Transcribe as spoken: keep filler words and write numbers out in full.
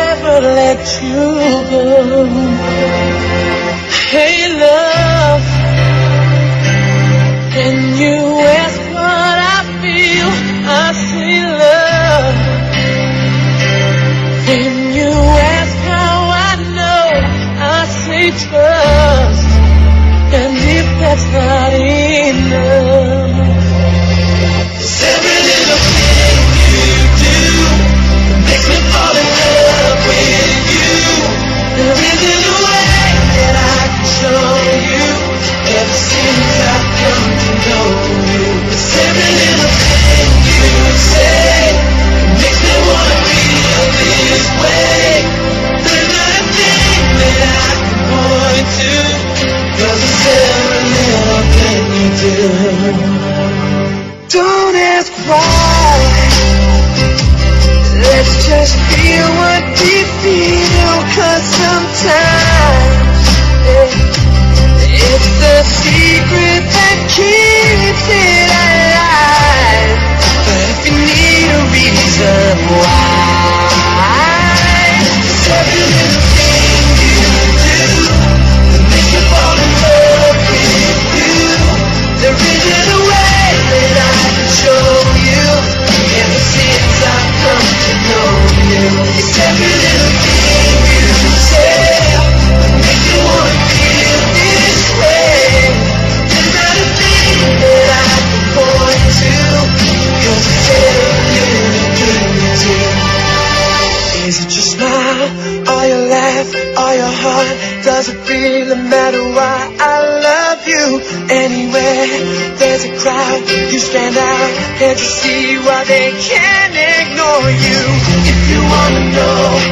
never let you go. Hey love, when you ask what I feel, I say love. When you ask how I know, I say trust. And if that's not enough, every little thing you do makes me fall in love with you. There isn't a way that I can show you ever since I've come to know you. It's every little thing you say makes me wanna feel this way. There's not a thing that I can point to, 'cause it's every little thing you do. Don't ask why, let's just feel what we feel, 'cause sometimes eh, it's the secret that keeps it alive. But if you need a reason why, it's every little thing you do that makes me fall in love with you. There isn't a way that I can show you ever since I've come to know you. It's every little thing you say that makes me wanna feel this way. There's not a thing that I can point to, 'cause it's every little thing you do. Is it your smile, or your laugh, or your heart? Does it really matter why I love you? Anywhere there's a crowd, you stand out. Can't you see why they can't ignore you? If you wanna know